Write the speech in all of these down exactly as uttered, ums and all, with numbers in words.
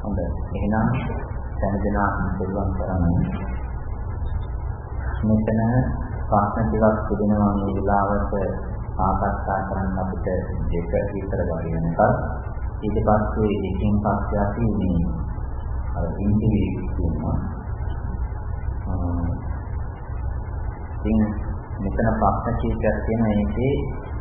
හොඳයි. එහෙනම් දැනදෙනා පිළිවන් කරන්නේ මෙතන ප්‍රශ්න ටිකක් තිබෙනවා මේ වෙලාවට සාකච්ඡා කරන්න අපිට දෙක විතර වගේ වෙනකල්. ඊට පස්සේ දෙකකින් පස්සේ අපි මේ අර ඉන්ටර්වියු කරනවා. ඉතින් මෙතන ප්‍රශ්න කීපයක් තියෙනවා. ඒකේ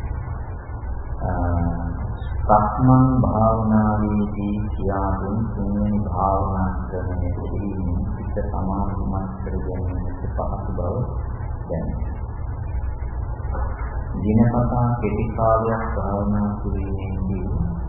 සක්මන් භාවනාවේදී කියාදුන් තුන්වෙනි භාවනා ක්‍රමයේ කිරීමෙන් පිට සමාධිමත් කර ගැනීමට පහසු බව දැනේ. දිනපතා කෙටි කාලයක් භාවනා කිරීමේදී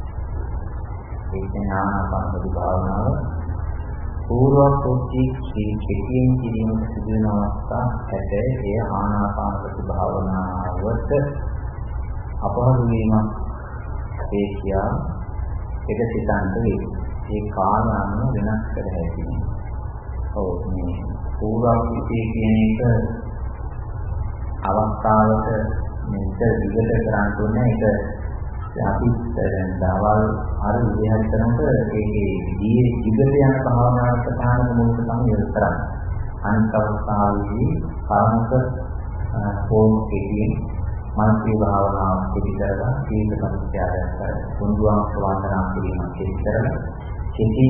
ඒ ඥානාපාන භාවනාව පූර්ව ප්‍රති කෙටියෙන් කිරීමට සිදුවන අවස්ථා ඇතේ ඒ ආනාපාන භාවනාවට අපහසු වීමක් ඒ කියා එක සිතාන්ත වේ. ඒ කාල අනුව වෙනස් කර හැකියි. ඔව් මේ පූර්වාපිතේ කියන එක අවස්ථාවක මේක විගත කරන්න ඕනේ. ඒක අපි දැන් දවල් අර විදිහට කරනකොට ඒකේ දී විගත යන භාවනාවට සාධන මොකද තමයි කරන්නේ. අනිත් අවස්ථාවේදී කාමක ෆෝම් එකකින් මානසික භාවනාව පිළිතරලා සීල සම්ප්‍රදායක් කර කුණුවාම වන්දනා කිරීමක් පිළිතරලා කිසි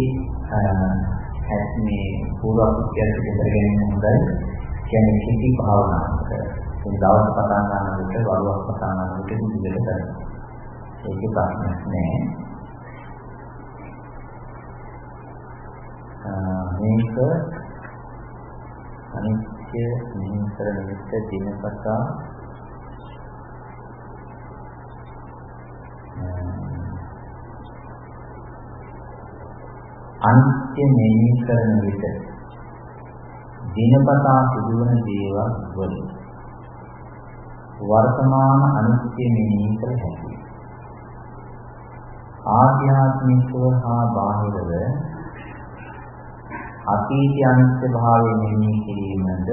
මේ පූර්වාපිතයට පිටර ගැනීම හොඳයි. කියන්නේ කිසි භාවනාවක් මේ දවස් පටන් ගන්න විට වරුවක් පටන් ගන්න විට විදිහට කරනවා. ඒකේ ප්‍රශ්නයක් නෑ. මේක අනිත්‍ය නිහිතර නිමිත්ත දිනපතා අනිත්‍ය මෙහි කරන විට දිනපතා සිදුවන දේවල් වල වර්තමාන අනිත්‍ය මෙහි කර හැකියි. ආධ්‍යාත්මිකව හා බාහිරව අතීත අනිත්‍ය භාවය මෙහි කිරීමද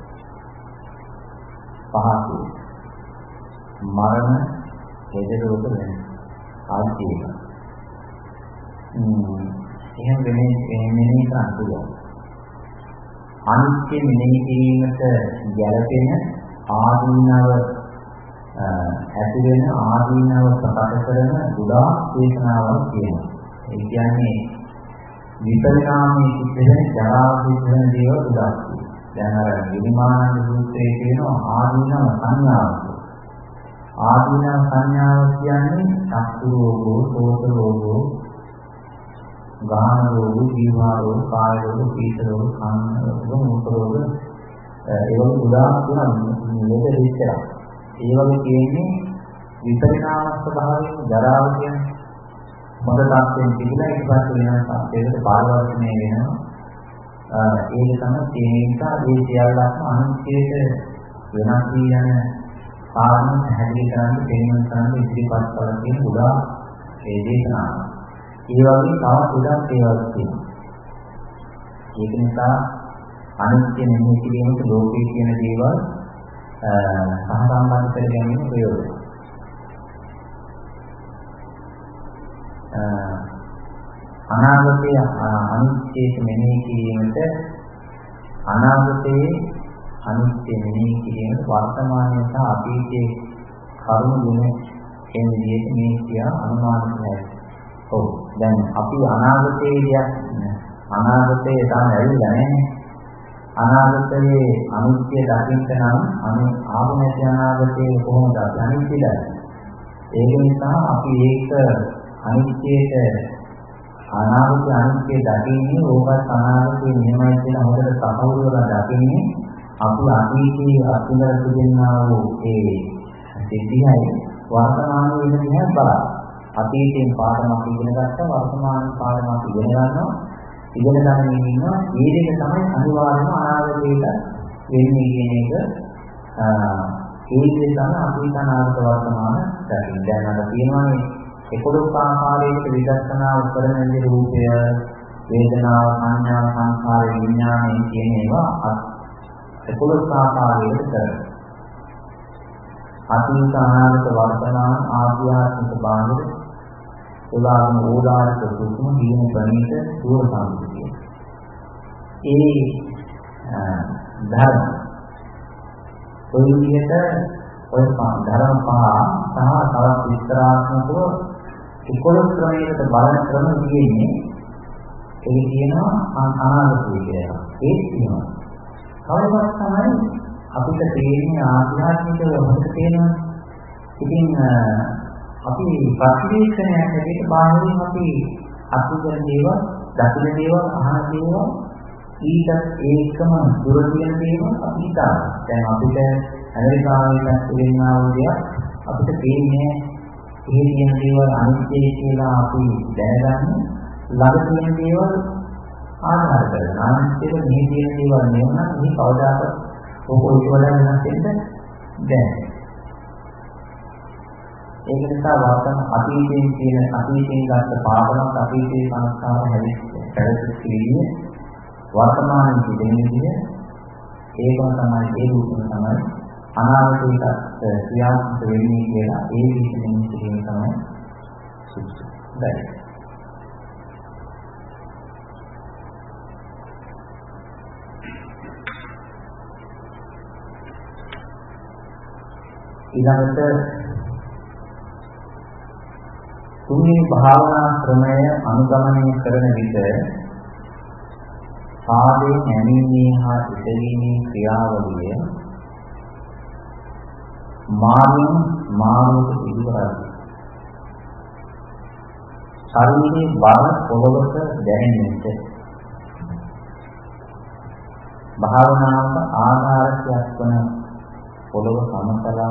පහසුයි. මරණ හේදරෝග වෙන ආදී එහෙම වෙන්නේ මෙනෙහි කරන්න පුළුවන්. අනිත්‍ය මෙනෙහි කිරීමට ගැළපෙන ආදීනව ඇති වෙන ආදීනව ප්‍රකට කරන ගොඩාක් දේශනාවක් තියෙනවා. ඒ කියන්නේ විපරිණාමයේ සිද්ධ වෙන ජරාව සිද්ධ වෙන දේවල් ගොඩාක් තියෙනවා. දැන් අර විමානන්ද සූත්‍රයේ තියෙනවා ආදීනව සංඥාව. ආදීනව සංඥාව කියන්නේ චක්කු රෝගෝ, සෝත රෝගෝ, ගාන රෝග, ජීවා රෝග, කාය රෝග, පීත රෝග, කන්න රෝග, මුඛ රෝග ඒ වගේ ගොඩාක් තියෙනවා මේක විස්තරයක්. ඒ වගේ කියන්නේ විපරිණාම ස්වභාවයෙන් ජරාව කියන්නේ මොකද තාක්ෂයෙන් තිබුණා ඊට පස්සේ වෙන තාක්ෂයකට පාරවර්තනය වෙනවා. ඒක තමයි ඒ නිසා මේ සියල්ලක්ම අනිත්‍යයට වෙනස් වී යන කාරණා පැහැදිලි කරන්න දෙන්න කරන්න ඉදිරිපත් කරලා තියෙන ගොඩාක් ඒ දේශනාව. ඒ වගේ තවත් ගොඩක් ඒවාක් තියෙනවා. ඒක නිසා අනිත්‍ය මෙහි කිරීමට ලෝකයේ කියන දේවල් සහසම්බන්ධ කර ගැනීම ප්‍රයෝජනයි. අනාගතයේ අනිත්‍යයට මෙහි කිරීමට අනාගතයේ අනිත්‍ය මෙහි කිරීමට වර්තමානයේ සහ අතීතයේ කරුණු ගුණ කියන විදිහට මේ කියා අනුමාන කරනවා. ඔව් දැන් අපි අනාගතයේ අනාගතයේ තාම ඇවිල්ලා නැහැ. අනාගතයේ අනිත්‍ය දකින්න නම් අනේ ආව නැති අනාගතයේ කොහොමද අනිත්‍ය දකින්නේ? ඒක නිසා අපි ඒක අනිත්‍යයට අනාගතය අනිත්‍ය දකින්නේ ඕකත් අනාගතයේ නියමයි කියලා හොඳට තහවුරු කරලා දකින්නේ අපි අතීතයේ අත්දැක තිබෙනා වූ ඒ සිද්ධියයි වර්තමානයේ වෙන දිහා බලන්න. අතීතයෙන් පාඩමක් ඉගෙන ගත්තා වර්තමාන පාඩමක් ඉගෙන ගන්නවා ඉගෙන ගන්න ඉන්නවා මේ දෙක තමයි අනිවාර්යම අනාගතයට වෙන්නේ කියන එක ඒ දේ තමයි අතීත අනාගත වර්තමාන දැකින් දැන් අර තියෙනවානේ එකොළොස් ආකාරයකට විදර්ශනා කරන දේ රූපය වේදනාව සංඥා සංඛාර විඥානය කියන ඒවා එකොළොස් ආකාරයකට කරනවා. අතීත අනාගත වර්තමාන ආධ්‍යාත්මික බාහිර උදාහරණ ඕදාරික සුකුම දීන ප්‍රණීත සූර සම්පූර්ණයි. ඒ ධර්ම ඔය විදිහට ඔය ධර්ම පහ සහ තවත් විස්තරාත්මකව එකොළොස් ක්‍රමයකට බලන ක්‍රම තියෙන්නේ. ඒ කියනවා අනාගතය කියලා. ඒ කියනවා. කවදාවත් තමයි අපිට තේරෙන්නේ ආධ්‍යාත්මිකව හොඳට තේරෙනවා. ඉතින් අපි ප්‍රතිවේක්ෂණයක් හැටියට බාහිරින් අපි අත්දැකීම් දේවල්, දකින දේවල්, අහන දේවල් ඊට ඒකම දුර කියන දේවල් අපි හිතනවා. දැන් අපිට ඇමරිකාවේ තියෙනා වූ දේවල් අපිට තේින්නේ ඒ කියන දේවල් අනිත්‍යයි කියලා අපි දැනගන්නේ ළඟ තියෙන දේවල් ආධාර කරගෙන. අනිත්‍යක මේ තියෙන දේවල් නෙවෙයි මේ කවදාකවත් ඔක ඔය වල වෙනස් වෙන්න බැහැ. ඒක නිසා වර්තමාන අතීතයෙන් කියන අතීතයෙන් ගත්ත පාඩමක් අතීතයේ සංස්කාර හැදෙන්නේ පැවතින්නේ වර්තමානයේ තිබෙන විදිහ ඒකම තමයි ඒ රූපම තමයි අනාගතයට ක්‍රියාත්මක වෙන්නේ කියලා ඒ විදිහෙන් කියන තමයි සුදුසු. දැන් ඊළඟට තුන්වෙනි භාවනා ක්‍රමය අනුගමනය කරන විට පාදයේ නැමීමේ හා ඉදීමේ ක්‍රියාවලිය මානෙන් මානට ඉදිරියට ශරීරයේ බල පොළොවට දැනෙන්නට භාවනාවට ආධාරකයක් වන පොළොව සමතලා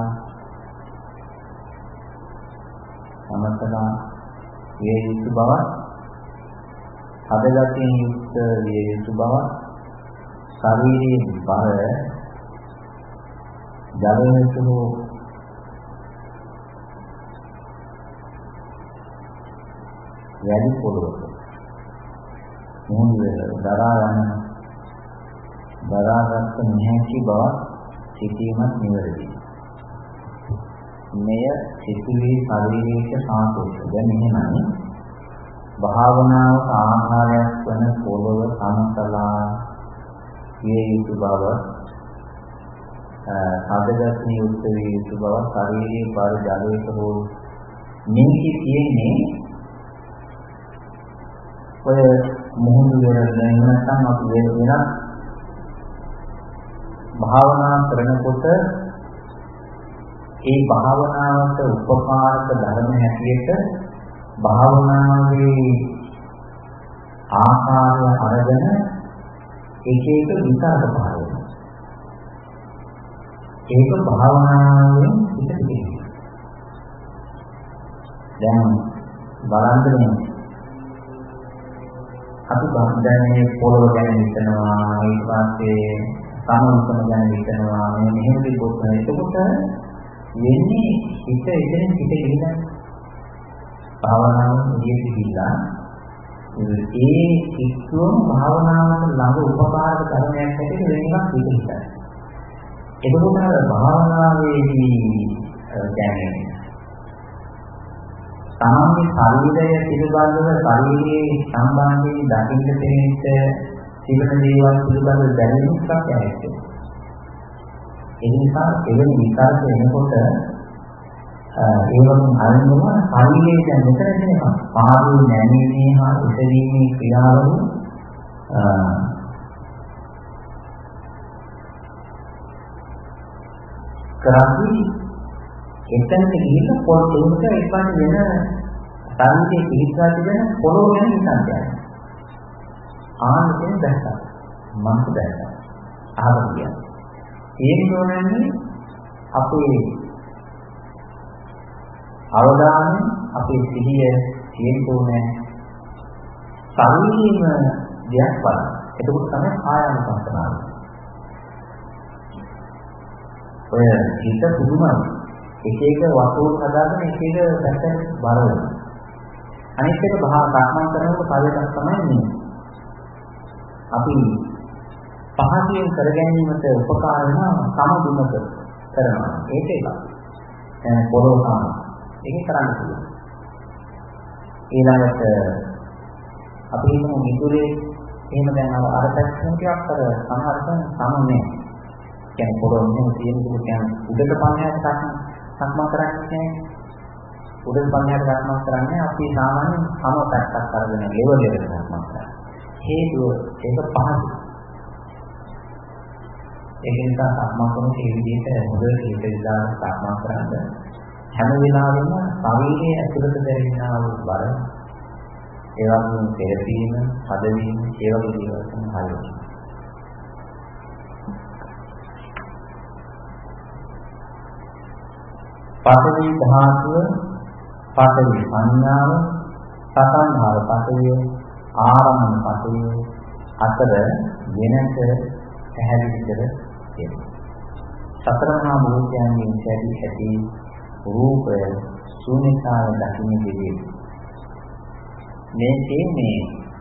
සමතලා වේ යුතු බව හදගතියෙන් යුක්ත වේ යුතු බව ශරීරයේ බල ජලයතුළු වැඩි පොළොවට මොහොතේ දරා යන දරාගත් නැති බව සිටීමත් නිවැරදියි. මෙය සිතුවේ ශරීරයේ සාපේක්ෂ. දැන් එහෙමයි භාවනාවට ආහාරයක් වන පොළොව සමතලා වේ යුතු බව හදගතිය යුක්ත වේ යුතු බව ශරීරයේ බර ජලයක හෝ නිමිති තියෙන්නේ ඔය මොහොත වෙන නැත්නම් අපි වෙනත් භාවනා කරනකොට ඒ භාවනාවට උපකාරක ධර්ම හැටියට භාවනාවේ ආකාරය අරගෙන එක එක විකාර පහළ වෙනවා. ඒක භාවනාවෙන් පිටින්. දැන් බලන්න අපි දැන් මේ පොළොව ගැන හිතනවා ඊට පස්සේ සාමූහිකව ගැන හිතනවා මේ මෙහෙම දෙයක් එතකොට වෙන්නේ හිත එතන හිත ගිහින් භාවනාව එළියට ගිහිලා ඒ කිසිම භාවනාවකට ළඟ උපකාරක ධර්මයක් හැටියට වෙන එකක් හිතෙන්න. එතකොට භාවනාවේදී කියන්නේ සාමාන්‍ය ශරීරය පිළිබඳව ශරීරයේ සම්බන්ධයෙන් දකින්න තේරෙන්න තිබෙන දේවල් පිළිබඳව දැනෙන්නක් ඇති. ඒ නිසා එවැනි විකාශ වෙනකොට ඒවම අරමුණ ශරීරයේ දැන් මෙතන තියෙනවා. පාදයේ නැමීමේ හා උසවීමේ ක්‍රියාවලිය කරන්නේ එතනට ගිහින් පොළොවට එක්කන් වෙන ශරීරයේ පිහිටලා තිබෙන පොළොව ගැන හිතන්නේ. ආනෙන් දැක්කා. මනස දැක්කා. ආවදියා. ඒ නෝනන්නේ අපේ අවධානය අපේ සිහිය තියෙන්නේ ශරීරයේම දෙයක් බලන්න. එතකොට තමයි ආයතනපස්සනාව. ඔය හිත පුදුමයි. එක එක වස්තුන් හදාගෙන එක එක පැත්තට බර වෙනවා. අනිත් එක බහා සක්මන් කරනකොට පළවෙනි තමයි මේ. අපි පහතියෙන් කර ගැනීමට උපකාර වෙන සමදුමක කරනවා. ඒක එක. දැන් පොළොව තමයි. ඒක කරන්න පුළුවන්. ඊළඟට අපි හිතමු මිදුලේ එහෙම දැන් අර අර පැත්තෙන් ටිකක් අර සමහරවිට සමනේ කියන්නේ පොරොන්දේ තියෙන දේ කියන්නේ උඩට පන්නයට සක්ම සක්මන් කරන්නේ උඩට පන්නයට සක්මන් කරන්නේ අපි සාමාන්‍යයෙන් සම පැත්තක් අරගෙන ලෙවල් එකට සක්මන් කරනවා. හේතුව ඒක පහසුයි. ඒක නිසා සක්මන් කරන මේ විදිහට හොඳට හිත විදාන සක්මන් කරන්නේ හැම වෙලාවෙම ශරීරයේ ඇතුළත දැනෙනා වූ බර ඒ වගේම තෙරපීම, හදවීම, ඒ වගේ දේවල් තමයි හරියට. පඨවි ධාතුව, පඨවි සංඥාව, සතන්හාර පඨවිය, ආරම්භන පඨවිය අතර වෙනස පැහැදිලි කර දෙනවා. සතර මහා භූතයන්ගෙන් ඇති ඇති රූපය ශූන්‍යතාවය දකින්නේදී මේකේ මේ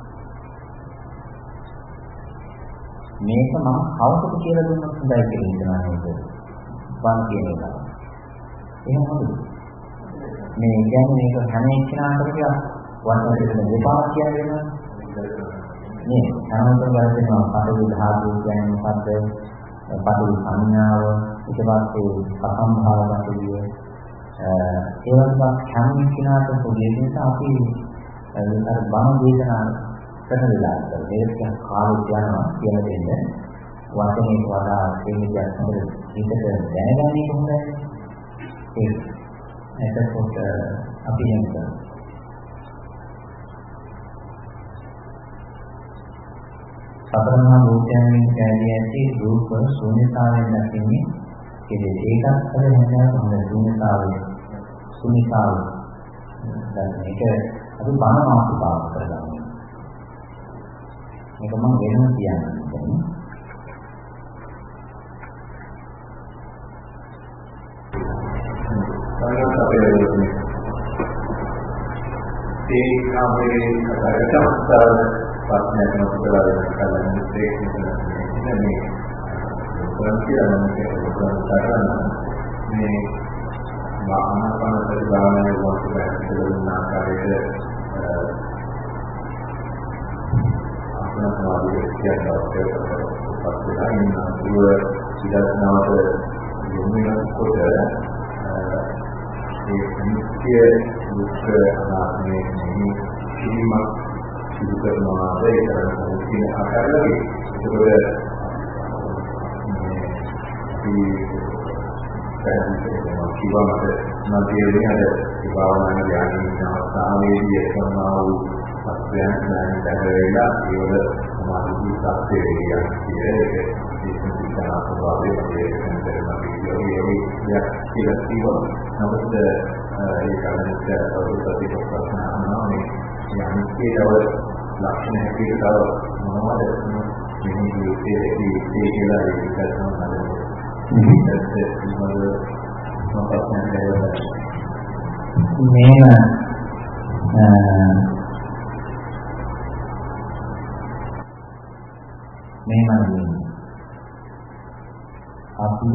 මේක මම කවුරුද කියලා දුන්නොත් හොඳයි කියලා හිතනවා නේද? වන් කියන එක. එහෙම හොඳයි. මේ කියන්නේ මේක හැම එක්කෙනාටම කියලා වචන දෙක දෙපාරක් කියන්නේ නේ. හැමෝටම වැරදෙනවා. පඩවි ධාතු කියන්නේ මොකද්ද? පඩවි සංඥාව, ඊට පස්සේ සසම්භාවකතිය ඒ වගේ හැම එක්කෙනාට පොදු නිසා අපි අර බණ දේශනා කරන වෙලාවට මේක කාලේ යනවා කියලා දෙන්න වචනේ වඩා තේමියක් හොඳ හිතට දැනගන්නේ කොහොමද? ඒක එතකොට අපි හිතමු සතරමහා භූතයන්ගෙන් කැදී ඇති රූප ශූන්‍යතාවයෙන් දකින්නේ කෙලෙස් ඒකත් අර හැමදාම හොඳ ශූන්‍යතාවය ශූන්‍යතාවය දැන් මේක අපි බණ මාතෘකාව කරගන්නවා. මේක මම වෙනම කියන්නේ. සමහරවිට අපේ ඒ කාමයේ කතාවකට ප්‍රශ්නයක් නොකරලා කරන්න දෙන්නේ මේ ප්‍රතිචාරන්නේ කරන මේ ආනාපාන සති භාවනාවේ වස්තුවේ ආකාරයේ අපේ සමාධිය කියනවා පස්සේ ඉන්න දුර විදර්ශනාවට යොමු වෙනකොට ඒ නිත්‍ය දුක්ඛ අනාත්මයේ නිහිමක් සිදු කරනවා ඒ කරන කියන ආකාරයේ ඒකවල මේ කිව්වමද නැතිවෙන්නේ අර ඒ භාවනාවේ ඥානින අවස්ථාවේදී කරනා වූ සත්‍යයන් දැන දැකලා ඒවල සමාධි සත්‍ය වේගය කියන්නේ ඒක සිද්ධාන ස්වභාවයේ තේරෙන දෙයක් කියලා කිව්වා. නමුත් ඒ කාරණේට අවුරුද්දක් ප්‍රශ්න අහනවා මේ යම්කේව ලක්ෂණ හැටියට තව මොනවද මේ ජීවිතයේදී ඒ කියලා ඒක කරනවා මේන මේන අපි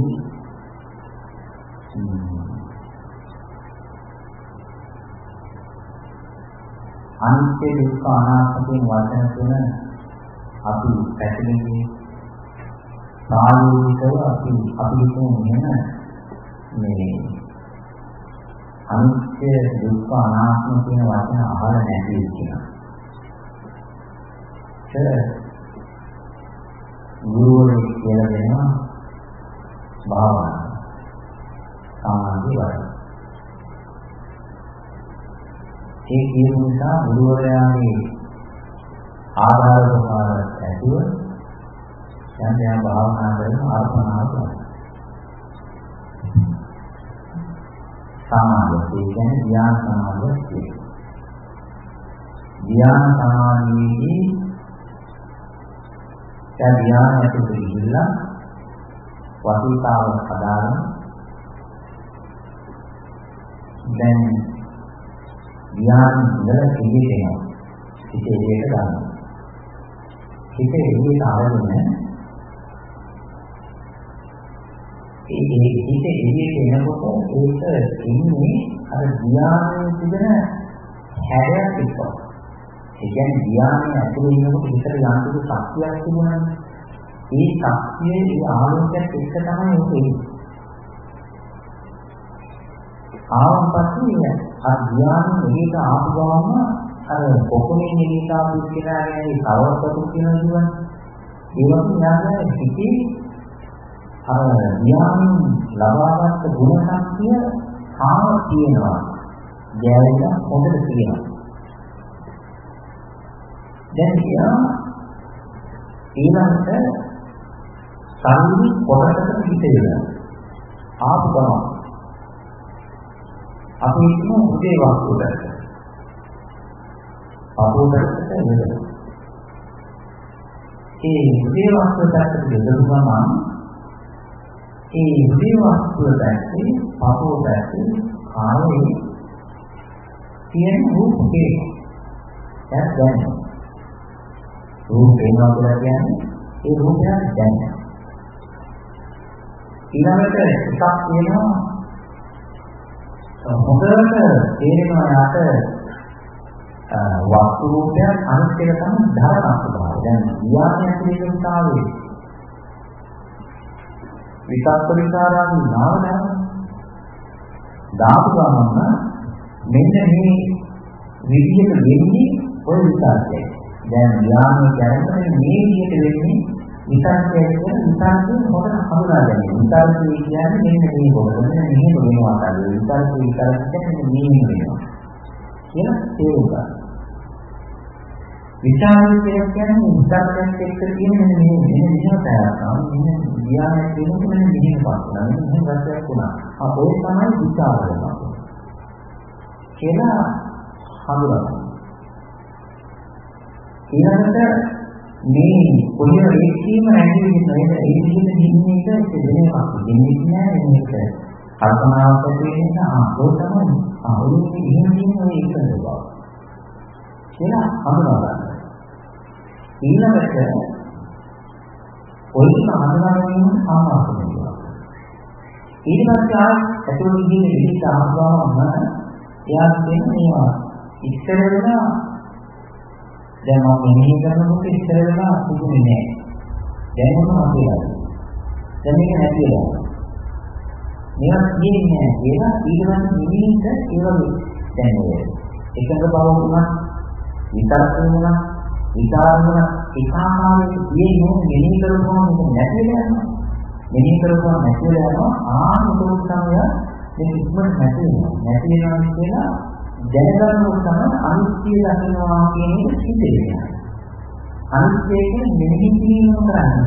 අනිත්‍ය දුක්ඛ අනාත්ම කියන වචන තුන අපි පැහැදිලිව සාමූහිකව අපි අපි කියන්නේ මේ අනිත්‍ය දුක්ඛ අනාත්ම කියන වචන අහලා නැති කියනවා. ඒක ගුරුවරයෙක් කියලා දෙනවා භාවනා සාමාන්‍ය වල. ඒ කියන නිසා ගුරුවරයාගේ ආධාර ප්‍රමාණ ඇතුව යම් යම් භාවනා කරන අර්පණා කරනවා. සමාධිය කියන්නේ ධ්‍යාන සමාධිය කියන්නේ. ධ්‍යාන සමාධියේදී දැන් ධ්‍යාන ඇතුළේ ඉඳලා වසීතාව හදාගෙන දැන් ධ්‍යාන ඉඳලා කිලිදෙනවා. හිතේ ඒක ගන්න. හිතේ එළියට ආවම ඒ හිතේ එළියට එනකොට ඒක ඉන්නේ අර ධ්‍යානයේ තිබෙන හැඩයක් තිබ්බා. ඒ කියන්නේ ධ්‍යානයේ ඇතුළේ ඉන්නකොට හිතට යම්කිසි ශක්තියක් තිබුණානේ. ඒ ශක්තියේ ඒ ආලෝකයක් එක්ක තමයි ඔක එන්නේ. ආවන් පස්සේ අර ධ්‍යානෙ මෙහෙට ආපු ගමන් අර කොකුනේ මෙහෙට ආපු කෙනාගේ කවරපතු කියන දුවන ඒ වගේ යාගේ හිතේ අර ධ්‍යානෙන් ලබාගත් ගුණ ශක්තිය තාම තියෙනවා. දැනෙන හොඳට තියෙනවා. දැන් එයා ඊළඟට සම්මුති කොටසකට හිතේනවා. ආපු ගමන් අපි හිතමු උදේ වස්තුවට. අපෝදකට වෙනවා. ඒ උදේ වස්තුවට දෙදු ගමන් ඒ උදේ වස්තුවට ඇතුලේ අපෝදකට කායේ තියෙන රූපේ දැන් දැනෙනවා. රූප වෙනවා කියලා කියන්නේ ඒ රූපය දැනෙනවා. ඊළඟට එකක් තියෙනවා හොඳට තේරෙනවා යාට වස්තු රූපයක් අනිත් එක තමයි ධර්ම ස්වභාවය. දැන් විඥානය කියන ස්වභාවය විකල්ප විචාරාදී නාමයන් දාපු ගමන් මෙන්න මේ විදියට වෙන්නේ ඔය විචාරය. දැන් විඥානය කියන්නේ මේ විදියට වෙන්නේ විචාරය කියන විචාරයෙන් හොඳට හඳුනා ගැනීම. විචාරය කියන්නේ මෙන්න මේ කොටස මෙන්න මේ වෙනවා තමයි. විචාරය විචාරයෙන් මේ වෙනවා. කියන තේරුම ගන්න. විචාරය කියන්නේ විචාරයෙන් එක්ක තියෙන මෙන්න මේ මෙන්න මෙහෙම තයාරනවා. මෙන්න විඥානය කියන්නේ මෙන්න මෙහෙම පාස්නවා. මෙන්න මෙහෙම ගැටයක් වුණා. ආ ඔය තමයි විචාරය වෙනවා. කියලා හඳුනනවා. ඊළඟට මේ කොහේ ඒකීම ඇඟිලි නේද ඒ විදිහට දින්නේ එක දෙන්නේ දෙන්නේ නෑ මේක කල්පනාවක් වෙන ආ ඔය තමයි ආ ඔය එහෙම කියන්නේ ඔය එකද බව කියලා හඳුනා ගන්න. ඊළඟට ඔය හඳුනා ගැනීම සාමාන්‍ය වෙනවා. ඊට පස්සේ ආ ඇතුළේ ඉන්න විදිහට ආවම එයා කියන්නේ ඉස්සර වෙලා දැන් මම මෙහෙම කරනකොට ඉස්සර වෙලා තිබුණේ නෑ. දැන් මොනවද කියලා. දැන් මේක නැති වෙනවා. මේවා කියන්නේ නෑ කියලා ඊළඟ නිමින්ද ඒ වගේ. දැන් ඔය එකඟ බව වුණා, විතරක් වුණා, විකාර වුණා, ඒකාකාරයේ මේ මොන මෙහෙම කරපුවම මේක නැති වෙනවා. මෙහෙම කරපුවම නැති වෙනවා. ආනතෝ තමයි මේ ඉක්මනට නැති වෙනවා. නැති වෙනවා කියලා දැනගන්නකොට තමයි අනිත්‍ය දකින්නවා කියන එක හිතෙන්නේ. අනිත්‍ය කියන්නේ මෙහෙම කිරීම කරන්නේ.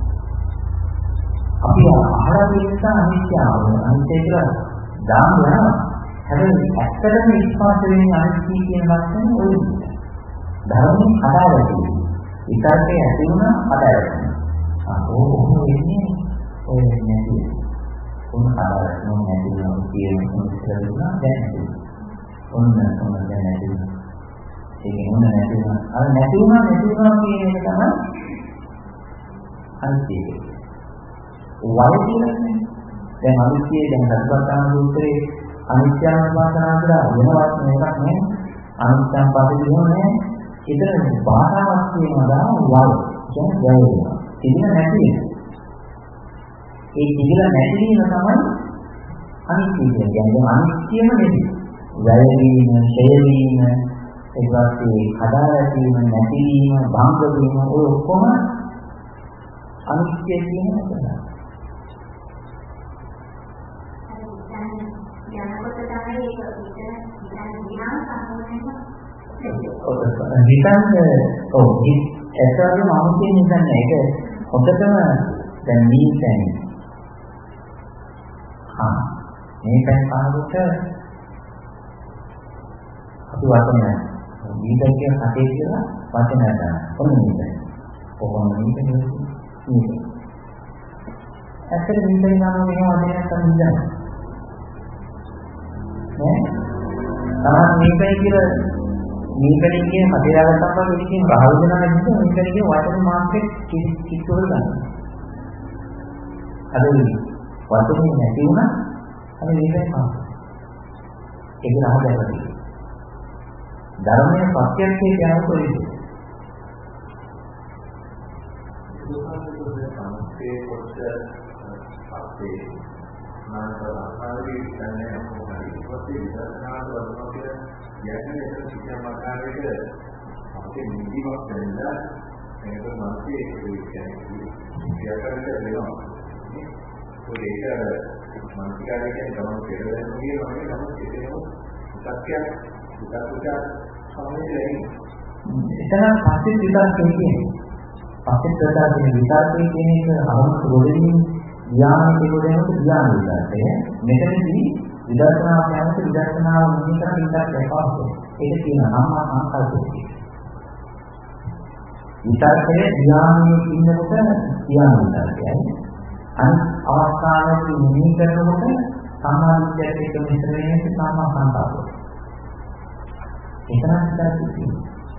අපි අහලා තියෙන අනිත්‍ය ආවද අනිත්‍ය කියලා දාන්න වෙනවා. හැබැයි ඇත්තටම ඉස්පාත වෙන්නේ අනිත්‍ය කියන වචනේ ඔය විදිහට. ධර්මයෙන් කඩාවැටෙන. විතරකේ ඇති වුණා කඩාවැටෙන. ආ ඕක වෙන්නේ ඔය නැති. උන් කඩාවැටෙන නැති වෙනවා කියන එක ඉස්සරහට දැන් ඔන්න ඔන්න දැන් නැති වෙනවා. ඒකේ ඔන්න නැති වෙනවා. අර නැති වුණා නැති වුණා කියන එක තමයි අනිත්‍ය. වය කියන්නේ දැන් අනිත්‍ය දැන් සත්‍යපට්ඨාන සූත්‍රයේ අනිත්‍යවස්නා කියලා වෙනවත් මේකක් නෑ. අනිත්‍යම් පදිනෝනේ. ඒතර බාධාවක් කියනවා වය. කියන්නේ වැය වෙනවා. තිබුණ නැති වෙනවා. ඒ තිබුණ නැති වීම තමයි අනිත්‍ය කියන්නේ. අනිත්‍යම නෙමෙයි. වැය වීම, ඡය වීම, ඒ වගේ කඩාවැටීම, නැතිවීම, භංග වීම ඔය ඔක්කොම අනිත්‍ය කියන එක. යනකොට තමයි ඒක විතර විතර විහාර සම්පූර්ණයෙන්ම විතර ඔව් ඒතරම් අමුතින් ඉඳන්නේ ඒක හොඳටම දැන් මේ කියන්නේ හා මේ පැය පාරකට අපි වචනය දීලා කියන කටේ කියලා වචනය ගන්න. ඔන්න මේක. කොහොමද මේක නෙවෙයි. ඇත්තට මේක නම මේ වචනයක් තමයි ඉඳන්නේ. නේ? තාම මේකයි කියලා මේකෙන් කියන කටේ දාගත්තම මේකෙන් රහල් වෙනවා නේද? මේකෙන් කියන වචන මාර්කට් කිසි වල ගන්න. අද වචනේ නැති වුණා අද මේකයි පාස්. ඒක රහල් වෙනවා. ධර්මයේ ප්‍රත්‍යක්ෂය කියන්නේ කොහේද? ඒ කොට අපේ මානසිකාරී දැනෙන මොකක්ද විදර්ශනාව වලම කියන්නේ ඒක කිසියම් ආකාරයකට අපේ නිදිමත වෙනවා මේක මානසික ඒක කියන්නේ ක්‍රියාකාරක වෙනවා ඒක මානසිකාරය කියන්නේ ගමන් කෙරෙන විදිහේ වගේ නමුත් ඒකේම සත්‍ය විතරක් සමහරවිට එතන පස්සේ විතරක් කියන්නේ පස්සේ ප්‍රකාශන විතරකේ කියන එක අරමුණු ගොඩින් ධ්‍යානයේ ගොඩේනොත් ධ්‍යාන විතරකය. මෙතනදී විදර්ශනා කියන්නේ විදර්ශනාව නිතර විතරක් දැකවන්නේ. ඒක කියන සම්මා සංකල්පය. විතරකේ ධ්‍යානයේ ඉන්නකොට ධ්‍යාන විතරකයි. අනිත් අවස්ථාවේදී මෙහි කරනකොට සම්මාදිට්ඨියට එක මිශ්‍ර වෙන සම්මා සංකල්පය. එතන විතරක්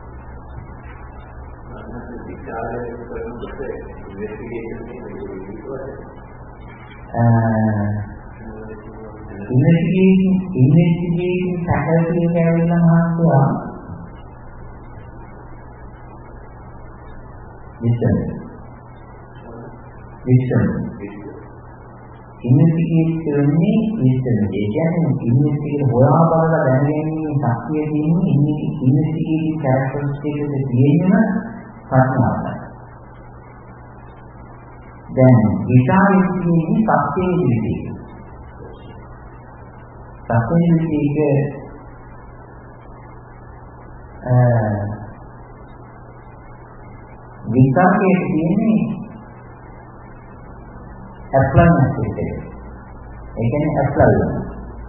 ඉන්වෙස්ටිගේෂන් ඉන්වෙස්ටිගේෂන් ෆැකල්ටි එකේ ඇවිල්ලා මහත්තයා විශ්ලේෂණ විශ්ලේෂණ ඉන්වෙස්ටිගේට් කරන්නේ විශ්ලේෂණ. ඒ කියන්නේ ඉන්වෙස්ටිගේට් හොයා බලලා දැනගැනීමේ ශක්තිය තියෙන්නේ ඉන්වෙස්ටිගේටිව් කැරක්ටරිස්ටික්ස් එකේ තියෙන ප්‍රඥාවයි. දැන් විචාරයේ තියෙන සත්‍යයේ විදිහට. සත්‍යයේ විදිහට අ විචාරයේ තියෙන්නේ ඇප්ලයිමන්ට් එක. ඒ කියන්නේ ඇප්ලයි වෙනවා.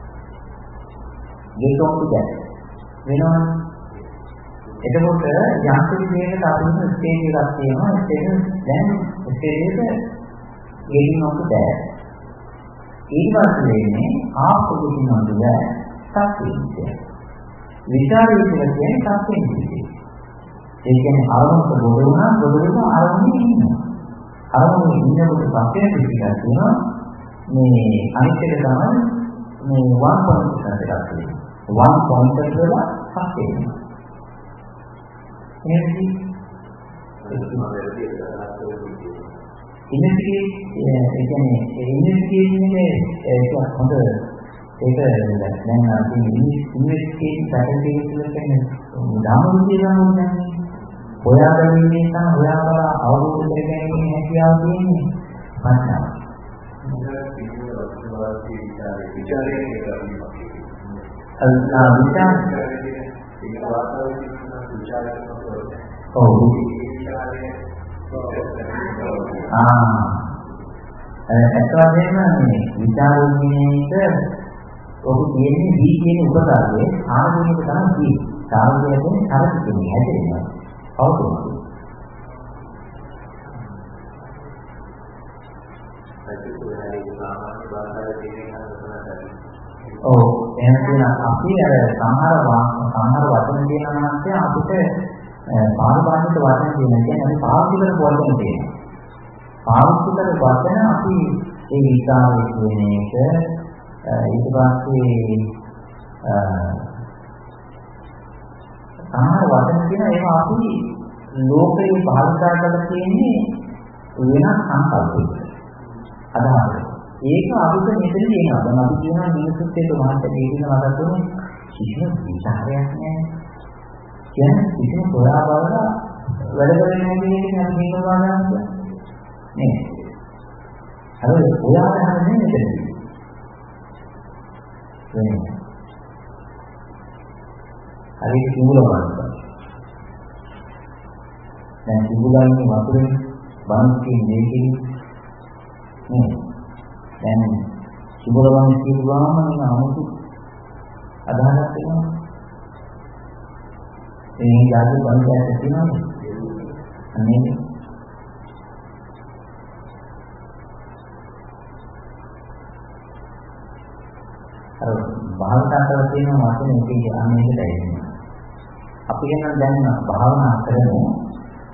ඒක උඩ වෙනවා. එතකොට යම්කිසි දෙයකට අපිට ස්ටේජ් එකක් තියෙනවා. ඒක දැන් ස්ටේජ් එක ගෙලින් ඔක්ක දැය. ඊට පස්සේ වෙන්නේ ආපොදින වල සත්‍යය. විචාරය කියන්නේ සත්‍යය. ඒ කියන්නේ අරමුණක ගොඩ වුණා ගොඩ වෙන අරමුණේ ඉන්නවා. අරමුණේ ඉන්නකොට සත්‍යය පිළිගන්න තියෙනවා. මේ අනිත් එක තමයි මේ වන් පොයින්ට් එකක් තියෙනවා. වන් පොයින්ට් එක වල සත්‍යය. එනිදි ඉන්දිකේ ඒ කියන්නේ ඉන්දිකේන්නේ ඒක හොඳ ඒක දැන් අපි ඉන්දිකේ පැටර්න් එක කියන්නේ ධාමු කියලා නෝන්නේ හොයාගන්නේ නැත්නම් හොයාගලා අවබෝධ කරගැනීමේ හැකියාව තියෙන්නේ ප්‍රඥාව. විචාරයේ අල්ලා විචාරයේ ඒක වාස්තවයේ විචාරයේ ඔව් ආ එතකොට මේ විචාරෝණයේට ඔහු කියන්නේ දී කියන උපකාරයේ ආරම්භයක තමයි දී. සාමාන්‍යයෙන් තරකිනේ හැදෙනවා. අවුරුදු. ඔව් එහෙනම් අපි අර සමහර සමහර වචන කියනවා නම් අපිට පාරිභාෂික වචන කියන කියන්නේ අපි පාවිච්චි කරන වචන තියෙනවා. පාවිච්චි කරන වචන අපි ඒ විකාරයේ කියන එක ඊට පස්සේ සමහර වචන කියන ඒවා අපි ලෝකයේ භාවිතා කරලා තියෙන්නේ වෙනස් සංකල්පයක. අදහස්. ඒක අපිට මෙතනදී එනවා. දැන් අපි කියනවා මිනිස්සුත් එක්ක මහත් දෙකින වදතුනේ කිසිම විචාරයක් නැහැ. කියන්නේ කිසිම හොයා බලලා වැඩ කරන්නේ නැහැ කියන එක නම් කියනවා නේද? නේ. අර හොයා ගන්න නෙමෙයි. වෙන්නේ. හරි කිඹුල වගේ. දැන් කිඹුලන්නේ වතුරේ බාන්කේ මේකේ නේ. දැන් කිඹුල වගේ කියුවාම නම් 아무තු අදහසක් වෙනවා. ඒ යාදු බන්දයක් තියෙනවා. අනේ අර භාවිතා කරලා තියෙන වචන එකේ අනේකටයි. අපි කියනවා දැන් භාවනා කරමු